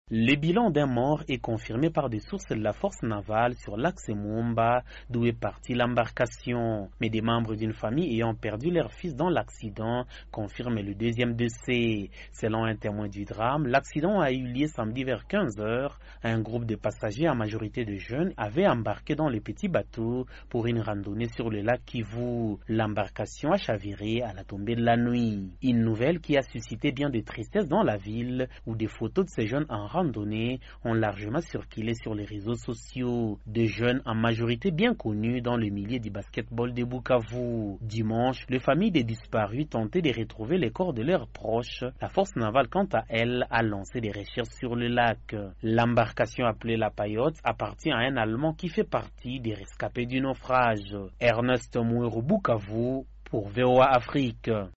Le bilan d'un mort est confirmé par des sources de la force navale sur l'axe Mumba, d'où est partie l'embarcation. Mais des membres d'une famille ayant perdu leur fils dans l'accident confirment le deuxième décès. Selon un témoin du drame, l'accident a eu lieu samedi vers 15 heures. Un groupe de passagers, en majorité de jeunes, avait embarqué dans le petit bateau pour une randonnée sur le lac Kivu. L'embarcation a chaviré à la tombée de la nuit. Une nouvelle qui a suscité bien de tristesse dans la ville, où des photos de ces jeunes en randonnée ont largement circulé sur les réseaux sociaux. Des jeunes en majorité bien connus dans le milieu du basketball de Bukavu. Dimanche, les familles des disparus tentaient de retrouver les corps de leurs proches. La force navale, quant à elle, a lancé des recherches sur le lac. L'embarcation appelée la Payotte appartient à un Allemand qui fait partie des rescapés du naufrage. Ernest Mouero, Bukavu, pour VOA Afrique.